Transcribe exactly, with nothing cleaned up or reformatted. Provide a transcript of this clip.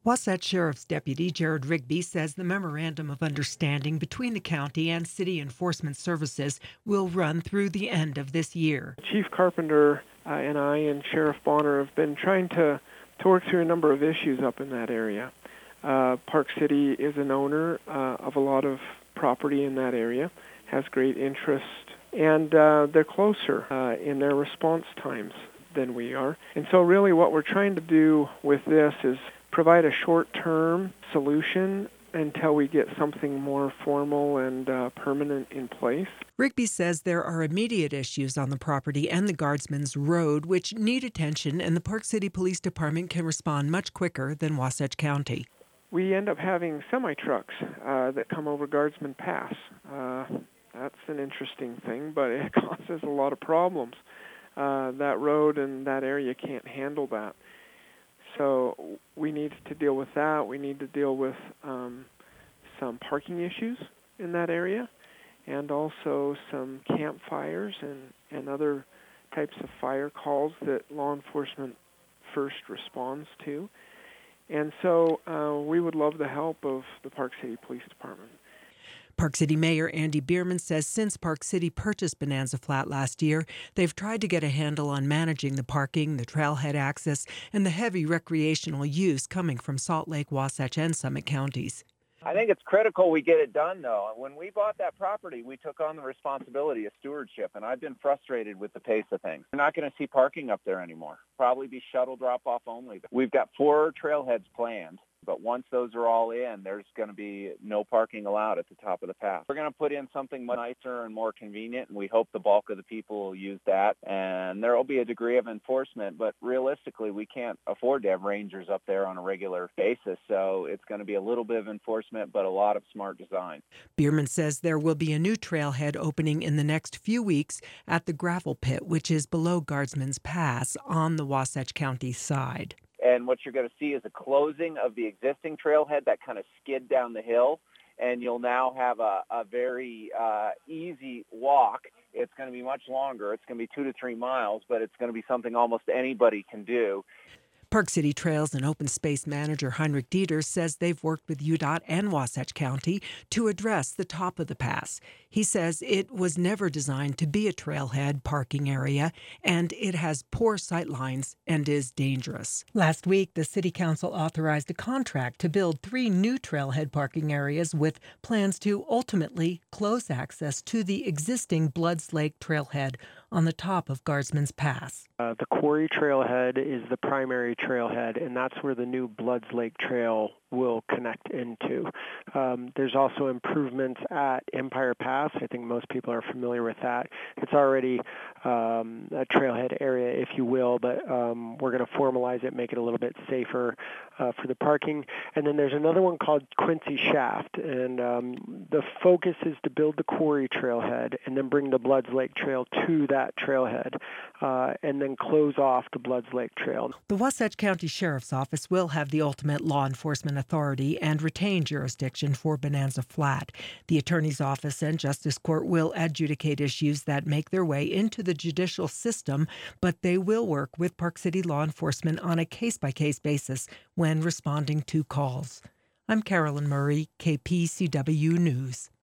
Wasatch Sheriff's Deputy Jared Rigby says the Memorandum of Understanding between the county and city enforcement services will run through the end of this year. Chief Carpenter uh, and I and Sheriff Bonner have been trying to, to work through a number of issues up in that area. Uh, Park City is an owner uh, of a lot of property in that area, has great interest, and uh, they're closer uh, in their response times than we are. And so really what we're trying to do with this is provide a short-term solution until we get something more formal and uh, permanent in place. Rigby says there are immediate issues on the property and the Guardsman's Road which need attention, and the Park City Police Department can respond much quicker than Wasatch County. We end up having semi-trucks uh, that come over Guardsman Pass. Uh, that's an interesting thing, but it causes a lot of problems. Uh, that road and that area can't handle that. So we need to deal with that. We need to deal with um, some parking issues in that area, and also some campfires and, and other types of fire calls that law enforcement first responds to. And so uh, we would love the help of the Park City Police Department. Park City Mayor Andy Bierman says since Park City purchased Bonanza Flat last year, they've tried to get a handle on managing the parking, the trailhead access, and the heavy recreational use coming from Salt Lake, Wasatch, and Summit counties. I think it's critical we get it done, though. When we bought that property, we took on the responsibility of stewardship, and I've been frustrated with the pace of things. We're not going to see parking up there anymore. Probably be shuttle drop-off only. We've got four trailheads planned, but once those are all in, there's going to be no parking allowed at the top of the path. We're going to put in something much nicer and more convenient, and we hope the bulk of the people will use that. And there will be a degree of enforcement, but realistically, we can't afford to have rangers up there on a regular basis, so it's going to be a little bit of enforcement, but a lot of smart design. Bierman says there will be a new trailhead opening in the next few weeks at the Gravel Pit, which is below Guardsman's Pass on the Wasatch County side. And what you're going to see is a closing of the existing trailhead that kind of skid down the hill, and you'll now have a, a very uh, easy walk. It's going to be much longer. It's going to be two to three miles, but it's going to be something almost anybody can do. Park City Trails and Open Space Manager Heinrich Dieter says they've worked with U DOT and Wasatch County to address the top of the pass. He says it was never designed to be a trailhead parking area, and it has poor sight lines and is dangerous. Last week, the City Council authorized a contract to build three new trailhead parking areas with plans to ultimately close access to the existing Bloods Lake trailhead on the top of Guardsman's Pass. Uh, the Quarry Trailhead is the primary trailhead, and that's where the new Bloods Lake Trail will connect into. Um, there's also improvements at Empire Pass. I think most people are familiar with that. It's already um, a trailhead area, if you will, but um, we're going to formalize it, make it a little bit safer uh, for the parking. And then there's another one called Quincy Shaft, and um, the focus is to build the Quarry Trailhead and then bring the Bloods Lake Trail to that trailhead, uh, and then close off the Bloods Lake Trail. The Wasatch County Sheriff's Office will have the ultimate law enforcement authority and retain jurisdiction for Bonanza Flat. The Attorney's Office and Justice Court will adjudicate issues that make their way into the judicial system, but they will work with Park City law enforcement on a case-by-case basis when responding to calls. I'm Carolyn Murray, K P C W News.